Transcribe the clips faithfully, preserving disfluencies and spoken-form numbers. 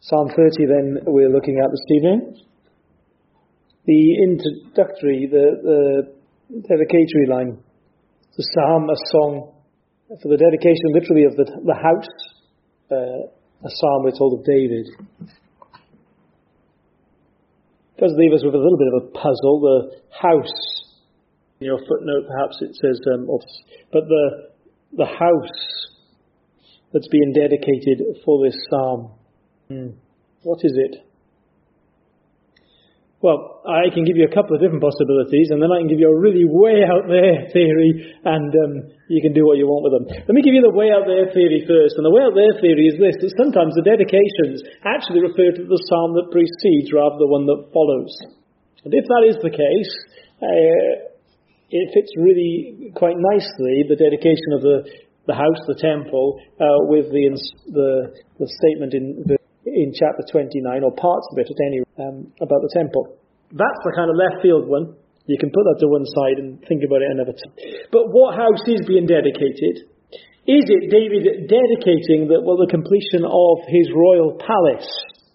Psalm thirty then we're looking at this evening. The introductory, the, the dedicatory line. The psalm, a song for the dedication literally of the, the house. Uh, a psalm, we're told, of David. It does leave us with a little bit of a puzzle. The house, in your footnote perhaps it says, um, but the, the house that's being dedicated for this psalm. Hmm. What is it? Well, I can give you a couple of different possibilities, and then I can give you a really way out there theory, and um, you can do what you want with them. Let me give you the way out there theory first. And the way out there theory is this, that sometimes the dedications actually refer to the psalm that precedes rather than the one that follows. And if that is the case, uh, it fits really quite nicely, the dedication of the, the house, the temple, uh, with the, the, the statement in the in chapter twenty-nine, or parts of it at any rate, um, about the temple. That's the kind of left field one. You can put that to one side and think about it another time. But what house is being dedicated? Is it David dedicating the, well, the completion of his royal palace?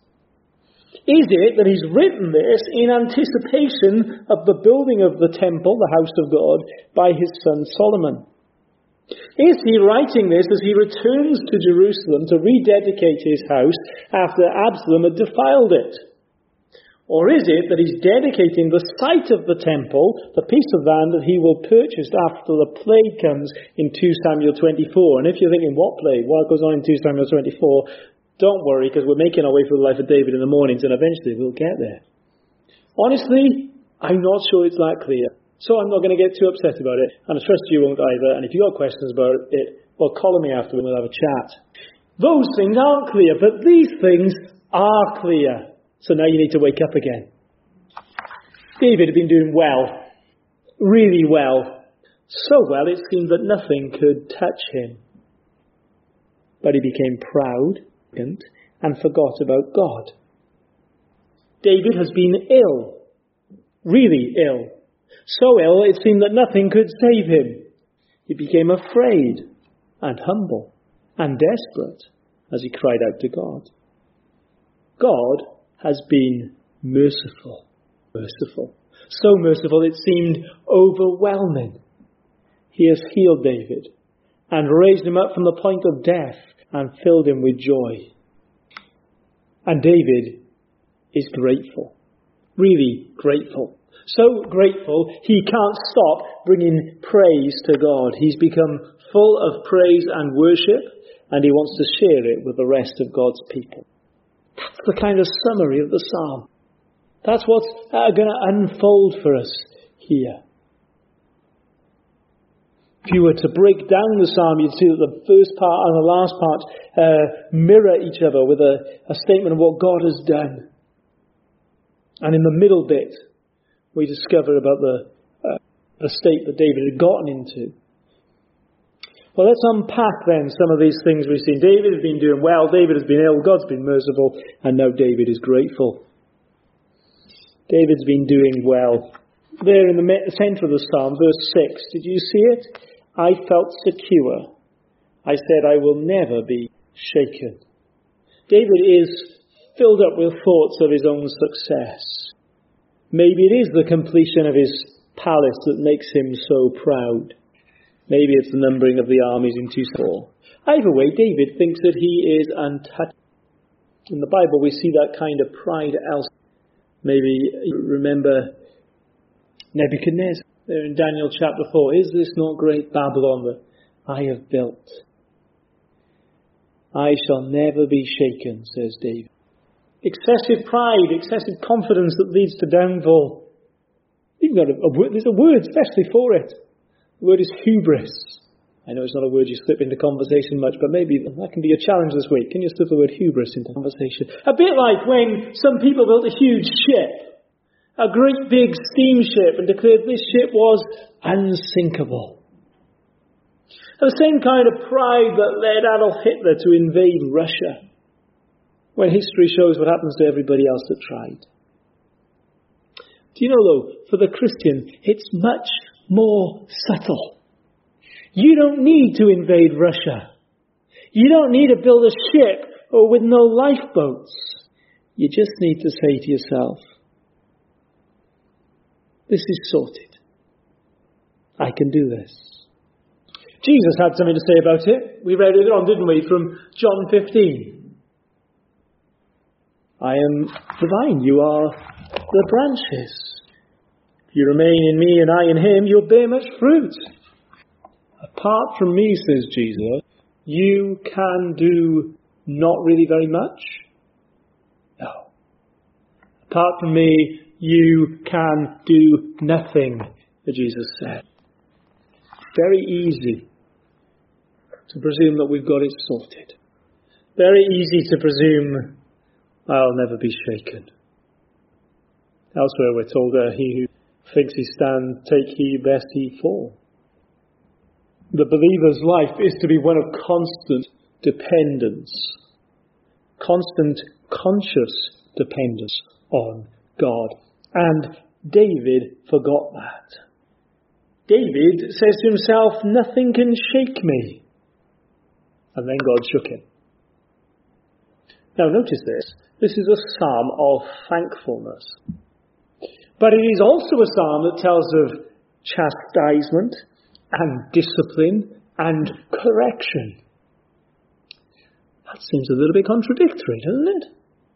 Is it that he's written this in anticipation of the building of the temple, the house of God, by his son Solomon? Is he writing this as he returns to Jerusalem to rededicate his house after Absalom had defiled it? Or is it that he's dedicating the site of the temple, the piece of land that he will purchase after the plague comes in two Samuel twenty-four? And if you're thinking, what plague? What goes on in two Samuel twenty-four? Don't worry, because we're making our way through the life of David in the mornings, and eventually we'll get there. Honestly, I'm not sure it's that clear. So I'm not going to get too upset about it, and I trust you won't either. And if you've got questions about it, well, call me after and we'll have a chat. Those things aren't clear, but these things are clear. So now you need to wake up again. David had been doing well, really well. So well it seemed that nothing could touch him. But he became proud and forgot about God. David has been ill, really ill. So ill, it seemed that nothing could save him. He became afraid and humble and desperate as he cried out to God. God has been merciful, merciful. So merciful it seemed overwhelming. He has healed David and raised him up from the point of death and filled him with joy. And David is grateful, really grateful. So grateful, he can't stop bringing praise to God. He's become full of praise and worship, and he wants to share it with the rest of God's people. That's the kind of summary of the psalm. That's what's uh, going to unfold for us here. If you were to break down the psalm, you'd see that the first part and the last part uh, mirror each other with a, a statement of what God has done. And in the middle bit, we discover about the, uh, the state that David had gotten into. Well, let's unpack then some of these things we've seen. David has been doing well, David has been ill, God's been merciful, and now David is grateful. David's been doing well. There in the centre of the psalm, verse six, did you see it? I felt secure. I said, I will never be shaken. David is filled up with thoughts of his own success. Maybe it is the completion of his palace that makes him so proud. Maybe it's the numbering of the armies in two four. Either way, David thinks that he is untouched. In the Bible, we see that kind of pride elsewhere. Maybe you remember Nebuchadnezzar there in Daniel chapter four. Is this not great Babylon that I have built? I shall never be shaken, says David. Excessive pride, excessive confidence that leads to downfall. You've got a, a word, there's a word especially for it. The word is hubris. I know it's not a word you slip into conversation much, but maybe that can be a challenge this week. Can you slip the word hubris into conversation? A bit like when some people built a huge ship, a great big steamship, and declared this ship was unsinkable. And the same kind of pride that led Adolf Hitler to invade Russia, when history shows what happens to everybody else that tried. Do you know, though, for the Christian, it's much more subtle. You don't need to invade Russia. You don't need to build a ship or with no lifeboats. You just need to say to yourself, this is sorted. I can do this. Jesus had something to say about it. We read it on, didn't we, from John fifteen. I am the vine, you are the branches. If you remain in me and I in him, you'll bear much fruit. Apart from me, says Jesus, you can do not really very much. No. Apart from me, you can do nothing, Jesus said. Very easy to presume that we've got it sorted. Very easy to presume I'll never be shaken. Elsewhere we're told that uh, he who thinks he stands, take heed lest he fall. The believer's life is to be one of constant dependence. Constant conscious dependence on God. And David forgot that. David says to himself, nothing can shake me. And then God shook him. Now notice this. This is a psalm of thankfulness. But it is also a psalm that tells of chastisement and discipline and correction. That seems a little bit contradictory, doesn't it?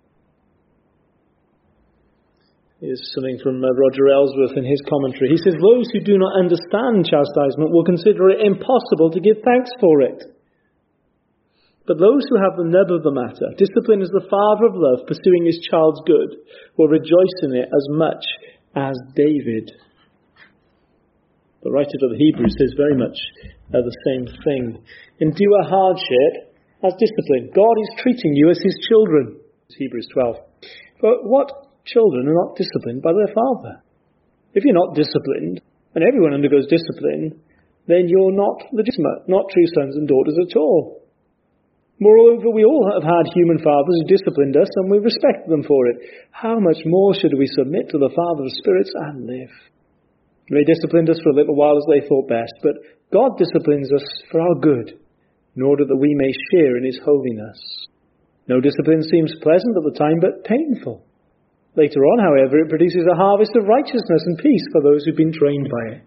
Here's something from uh, Roger Ellsworth in his commentary. He says, those who do not understand chastisement will consider it impossible to give thanks for it. But those who have the nub of the matter, discipline is the father of love, pursuing his child's good, will rejoice in it as much as David. The writer to the Hebrews says very much uh, the same thing. Endure hardship as discipline. God is treating you as his children. Hebrews twelve. But what children are not disciplined by their father? If you're not disciplined, and everyone undergoes discipline, then you're not legitimate, not true sons and daughters at all. Moreover, we all have had human fathers who disciplined us, and we respect them for it. How much more should we submit to the Father of spirits and live? They disciplined us for a little while as they thought best, but God disciplines us for our good, in order that we may share in his holiness. No discipline seems pleasant at the time, but painful. Later on, however, it produces a harvest of righteousness and peace for those who've been trained by it.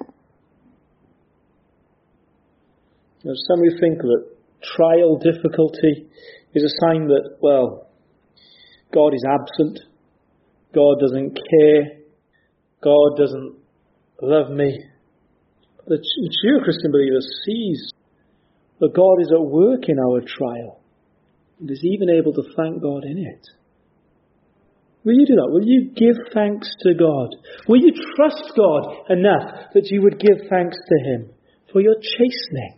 There are some who think that trial, difficulty is a sign that, well, God is absent, God doesn't care, God doesn't love me. The true Christian believer sees that God is at work in our trial and is even able to thank God in it. Will you do that? Will you give thanks to God? Will you trust God enough that you would give thanks to him for your chastening,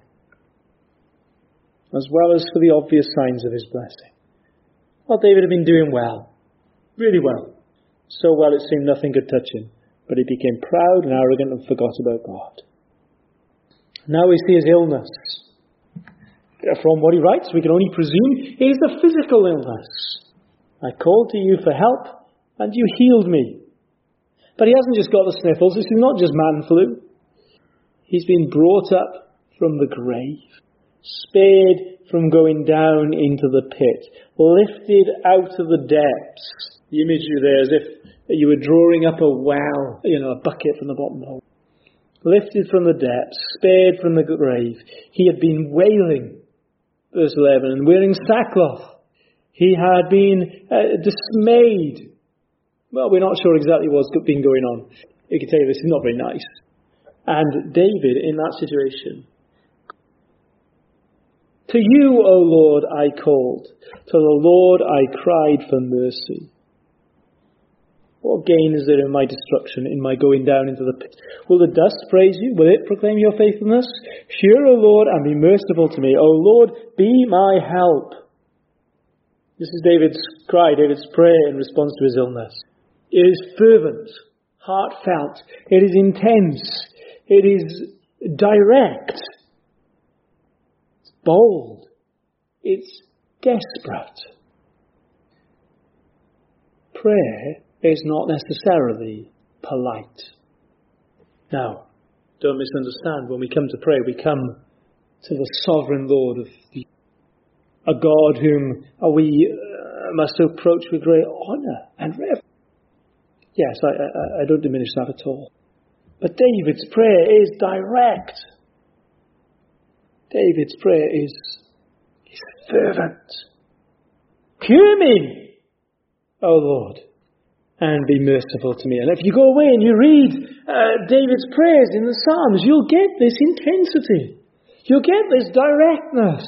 as well as for the obvious signs of his blessing? Well, David had been doing well, really well. So well it seemed nothing could touch him, but he became proud and arrogant and forgot about God. Now we see his illness. From what he writes, we can only presume it is a physical illness. I called to you for help, and you healed me. But he hasn't just got the sniffles. This is not just man flu. He's been brought up from the grave, spared from going down into the pit, lifted out of the depths. The imagery there is as if you were drawing up a well, you know, a bucket from the bottom hole. Lifted from the depths, spared from the grave. He had been wailing, verse eleven, and wearing sackcloth. He had been uh, dismayed. Well, we're not sure exactly what's been going on. I can tell you this is not very nice. And David, in that situation, to you, O Lord, I called. To the Lord I cried for mercy. What gain is there in my destruction, in my going down into the pit? Will the dust praise you? Will it proclaim your faithfulness? Hear, O Lord, and be merciful to me. O Lord, be my help. This is David's cry, David's prayer in response to his illness. It is fervent, heartfelt. It is intense. It is direct. It's bold. It's desperate. Prayer is not necessarily polite. Now, don't misunderstand. When we come to pray, we come to the sovereign Lord of the a God whom we uh, must approach with great honour and reverence. Yes, I, I, I don't diminish that at all. But David's prayer is direct. David's prayer is, is fervent. Hear me, O Lord, and be merciful to me. And if you go away and you read uh, David's prayers in the Psalms, you'll get this intensity. You'll get this directness.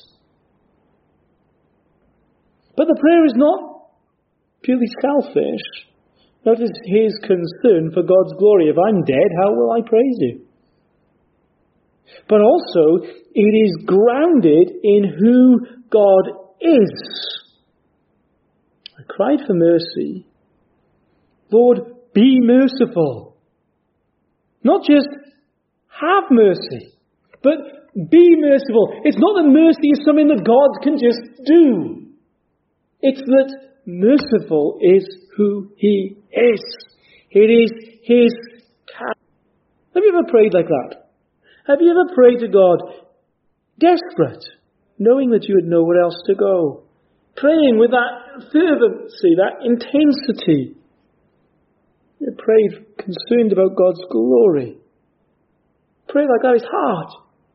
But the prayer is not purely selfish. Notice his concern for God's glory. If I'm dead, how will I praise you? But also, it is grounded in who God is. I cried for mercy. Lord, be merciful. Not just have mercy, but be merciful. It's not that mercy is something that God can just do. It's that merciful is who He is. It is His character. Have you ever prayed like that? Have you ever prayed to God, desperate, knowing that you had nowhere else to go? Praying with that fervency, that intensity. You prayed concerned about God's glory. Pray like that is hard.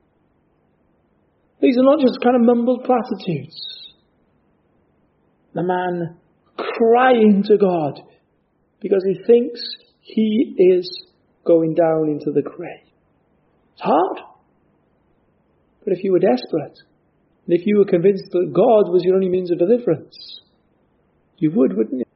These are not just kind of mumbled platitudes. The man crying to God because he thinks he is going down into the grave. It's hard. But if you were desperate, and if you were convinced that God was your only means of deliverance, you would, wouldn't you?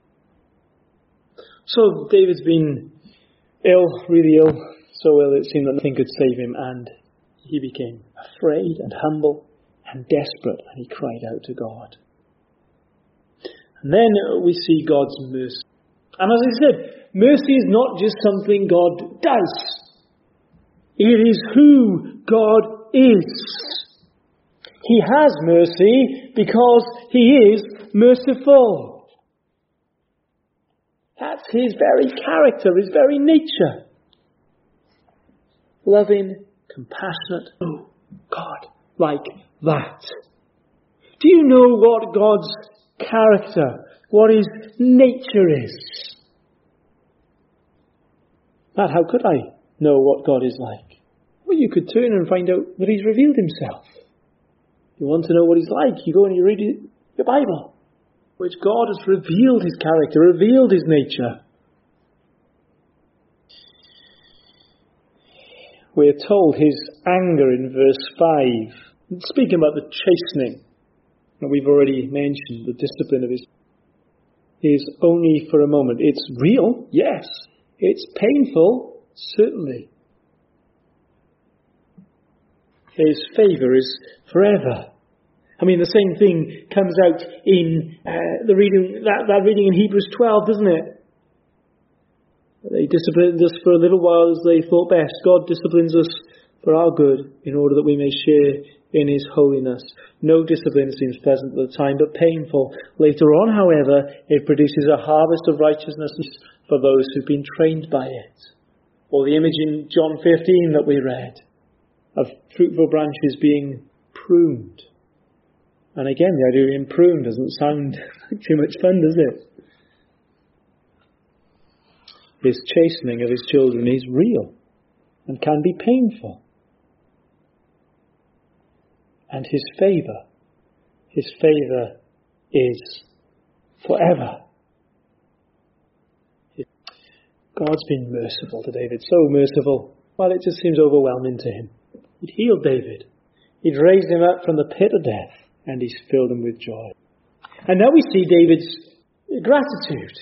So David's been ill, really ill, so ill it seemed that nothing could save him, and he became afraid and humble and desperate, and he cried out to God. And then we see God's mercy. And as I said, mercy is not just something God does. It is who God is. He has mercy because He is merciful. That's His very character, His very nature. Loving, compassionate. Oh, God, like that. Do you know what God's character, what His nature is? But how could I know what God is like? Well, you could turn and find out that He's revealed Himself. You want to know what He's like, you go and you read your Bible, which God has revealed His character, revealed His nature. We are told His anger in verse five. Speaking about the chastening that we've already mentioned, the discipline of His, is only for a moment. It's real, yes. It's painful, certainly. His favour is forever. I mean, the same thing comes out in uh, the reading that, that reading in Hebrews twelve, doesn't it? They disciplined us for a little while as they thought best. God disciplines us for our good, in order that we may share in His holiness. No discipline seems pleasant at the time, but painful. Later on, however, it produces a harvest of righteousness for those who've been trained by it. Or the image in John fifteen that we read, of fruitful branches being pruned. And again, the idea of being pruned doesn't sound like too much fun, does it? His chastening of His children is real and can be painful. And His favour, His favour is forever. God's been merciful to David, so merciful, well, it just seems overwhelming to Him. He'd healed David. He'd raised him up from the pit of death, and He's filled him with joy. And now we see David's gratitude.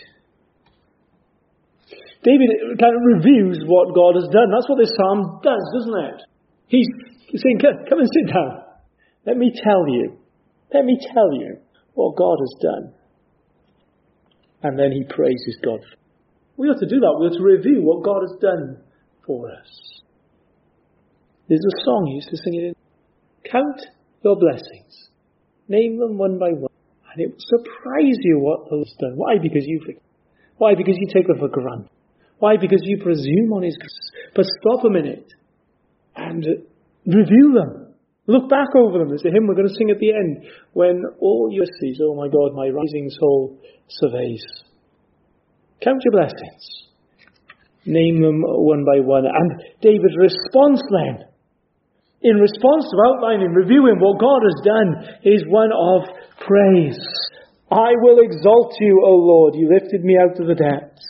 David kind of reviews what God has done. That's what this psalm does, doesn't it? He's saying, come and sit down. Let me tell you. Let me tell you what God has done. And then he praises God. We ought to do that. We ought to review what God has done for us. There's a song he used to sing it in. Count your blessings. Name them one by one. And it will surprise you what the Lord's done. Why? Because you forget. Why? Because you take them for granted. Why? Because you presume on His grace. But stop a minute and review them. Look back over them. There's a hymn we're going to sing at the end. When all your seas, oh my God, my rising soul surveys. Count your blessings. Name them one by one. And David's response then, in response to outlining, reviewing what God has done, is one of praise. I will exalt you, O Lord. You lifted me out of the depths.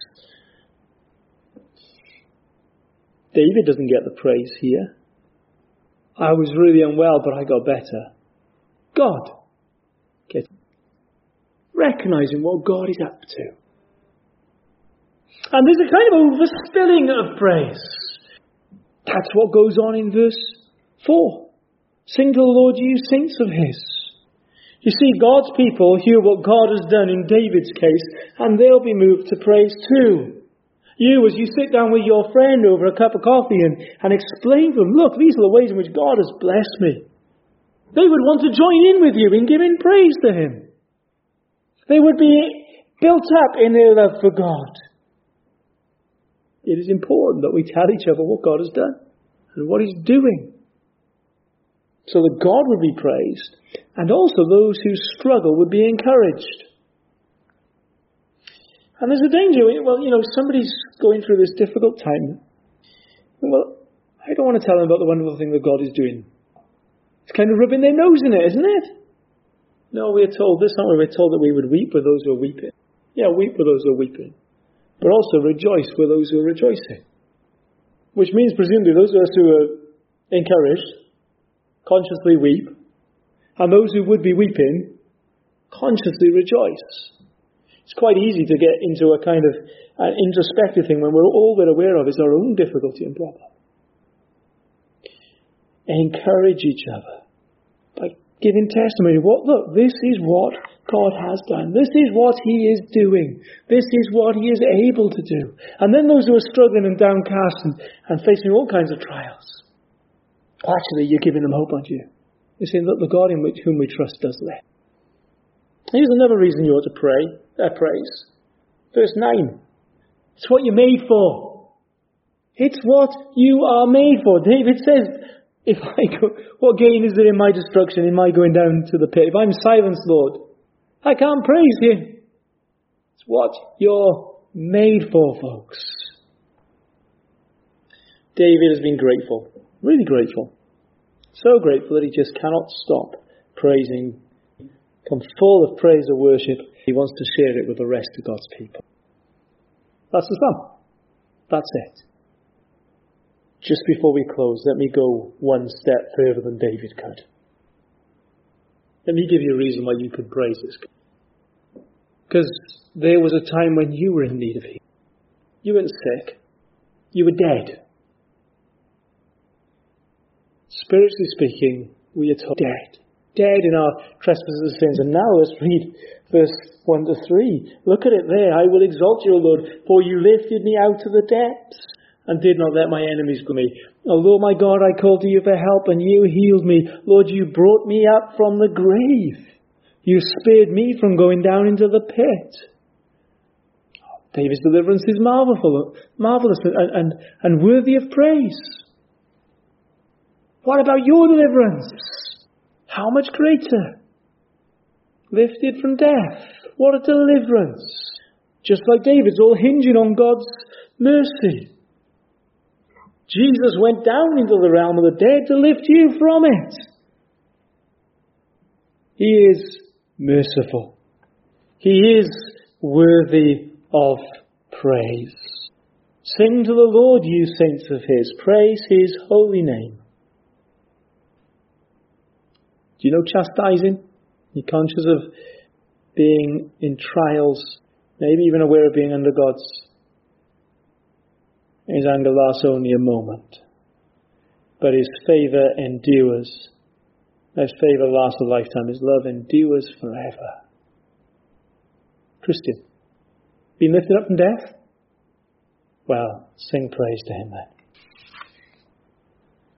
David doesn't get the praise here. I was really unwell, but I got better. God gets recognizing what God is up to. And there's a kind of overspilling of praise. That's what goes on in verse four. Sing to the Lord, you saints of his. You see, God's people hear what God has done in David's case, and they'll be moved to praise too. You, as you sit down with your friend over a cup of coffee and, and explain to them, look, these are the ways in which God has blessed me. They would want to join in with you in giving praise to him. They would be built up in their love for God. It is important that we tell each other what God has done and what he's doing, so that God would be praised, and also those who struggle would be encouraged. And there's a danger, well, you know, somebody's going through this difficult time. Well, I don't want to tell them about the wonderful thing that God is doing. It's kind of rubbing their nose in it, isn't it? No, we're told this, aren't we? We're told that we would weep with those who are weeping. Yeah, weep with those who are weeping. But also rejoice with those who are rejoicing. Which means, presumably, those of us who are encouraged consciously weep, and those who would be weeping consciously rejoice. It's quite easy to get into a kind of an introspective thing when we're all we're aware of is our own difficulty and problem. Encourage each other by giving testimony. What, look, this is what God has done. This is what he is doing. This is what he is able to do. And then those who are struggling and downcast and, and facing all kinds of trials, actually, you're giving them hope, aren't you? You're saying, look, the God in which, whom we trust does that. Here's another reason you ought to pray, uh, praise. Verse nine. It's what you're made for. It's what you are made for. David says, if I go, what gain is there in my destruction, in my going down to the pit? If I'm silenced, Lord, I can't praise you. It's what you're made for, folks. David has been grateful. Really grateful. So grateful that he just cannot stop praising. Come full of praise and worship. He wants to share it with the rest of God's people. That's the sum. That's it. Just before we close, let me go one step further than David could. Let me give you a reason why you could praise this God. Because there was a time when you were in need of healing. You weren't sick. You were dead. Spiritually speaking, we are told dead. Dead in our trespasses and sins. And now let's read verse one to three. Look at it there. I will exalt you, O Lord, for you lifted me out of the depths and did not let my enemies go me. O Lord my God, I called to you for help and you healed me. Lord, you brought me up from the grave. You spared me from going down into the pit. David's deliverance is marvelous, marvelous and, and, and worthy of praise. What about your deliverance? How much greater? Lifted from death. What a deliverance. Just like David's all hinging on God's mercy. Jesus went down into the realm of the dead to lift you from it. He is merciful. He is worthy of praise. Sing to the Lord, you saints of his. Praise his holy name. Do you know chastising? You're conscious of being in trials, maybe even aware of being under God's. His anger lasts only a moment, but his favour endures. His favour lasts a lifetime. His love endures forever. Christian, been lifted up from death? Well, sing praise to him then.